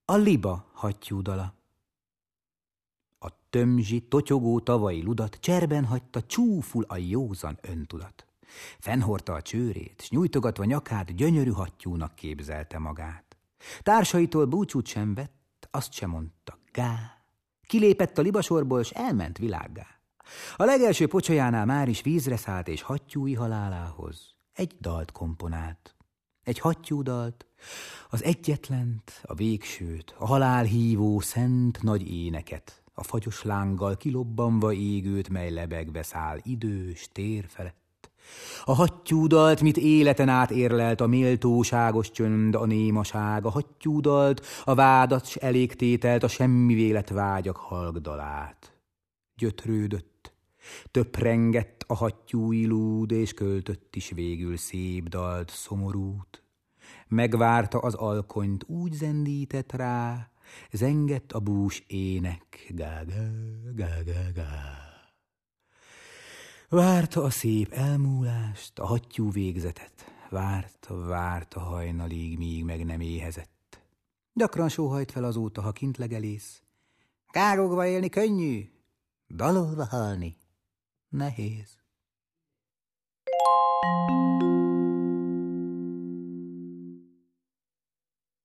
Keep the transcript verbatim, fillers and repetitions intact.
A liba hattyúdala. A tömzsi, totyogó tavai ludat cserben hagyta csúful a józan öntudat. Fennhordta a csőrét, s nyújtogatva nyakát gyönyörű hattyúnak képzelte magát. Társaitól búcsút sem vett, azt sem mondta gá. Kilépett a libasorból, s elment világgá. A legelső pocsolyánál már is vízre szállt, és hattyúi halálához egy dalt komponált. Egy hattyúdalt, az egyetlent, a végsőt, a halálhívó szent nagy éneket, a fagyos lánggal kilobbanva égőt, mely lebegve száll idős tér felett. A hattyúdalt, mit életen át érlelt a méltóságos csönd, a némaság, a hattyúdalt, a vádat s elégtételt, a semmi vélet vágyak halkdalát. Gyötrődött, töprengett a hattyúi lúd, és költött is végül szép dalt, szomorút. Megvárta az alkonyt, úgy zendített rá, zengett a bús ének, gá-gá, gá-gá-gá. Várta a szép elmúlást, a hattyú végzetet, várta, várta hajnalig, míg meg nem éhezett. Gyakran sóhajt fel azóta, ha kint legelész. Károgva élni könnyű, dalolva halni nehéz.